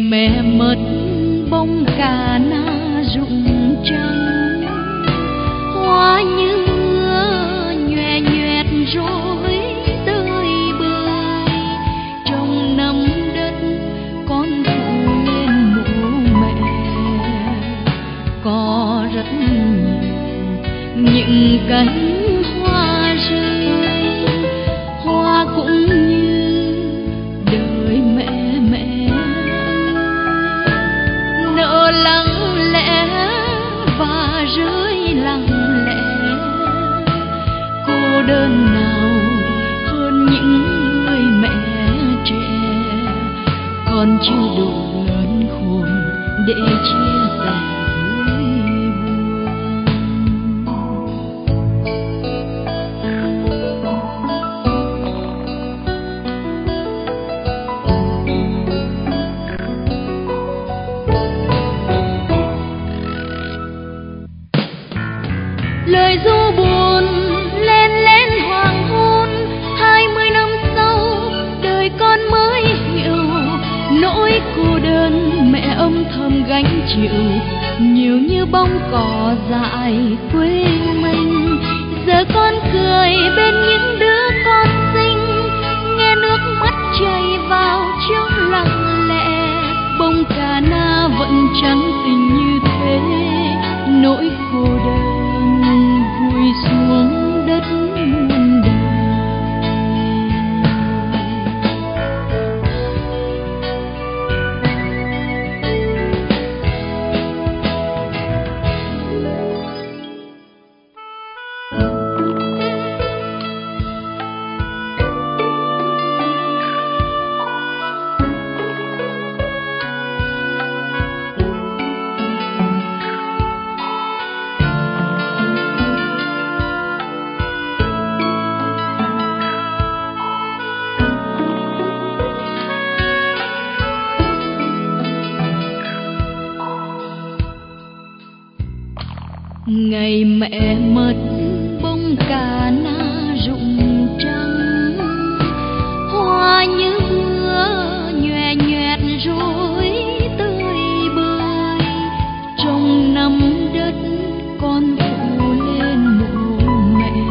mẹ mất bông cà na rụng trắng, hoa như mưa nhòe nhòe rối tơi bời. Trong nắm đất con phụ lên mộ mẹ, có rất nhiều những cánh hoa rơi, hoa cũng như đời mẹ mẹ nở lặng lẽ và rơi lặng lẽ. Cô đơn nào hơn những người mẹ trẻ, còn chưa đủ lớn khôn để chia sẻ vui lời ru buồn lên lên hoàng hôn. 20 năm sau đời con mới hiểu nỗi cô đơn mẹ âm thầm gánh chịu, nhiều như bông cỏ dại quê mình. Giờ con cười bên những đứa con xinh, nghe nước mắt chảy vào trong lặng lẽ. Bông cà na vẫn trắng tình như thế, nỗi cô đơn vùi xuống đất muôn đời. Ngày mẹ mất bông cà na rụng trắng, hoa như mưa nhòe nhòe rối tơi bời. Trong nắm đất con phụ lên mộ mẹ,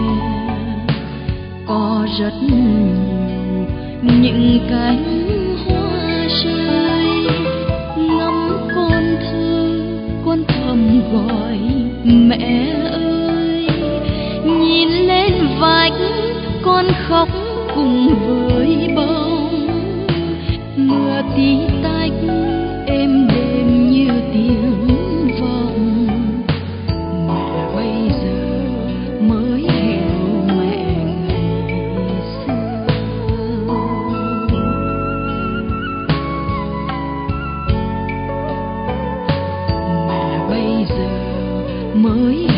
có rất nhiều những cánh hoa rơi. Ngắm con thơ con thầm gọi mẹ ơi, nhìn lên vách con khóc cùng với bóng. Mưa tí tách êm đềm như tiếng vọng, mẹ bây giờ mới hiểu mẹ ngày xưa. Mẹ bây giờ mới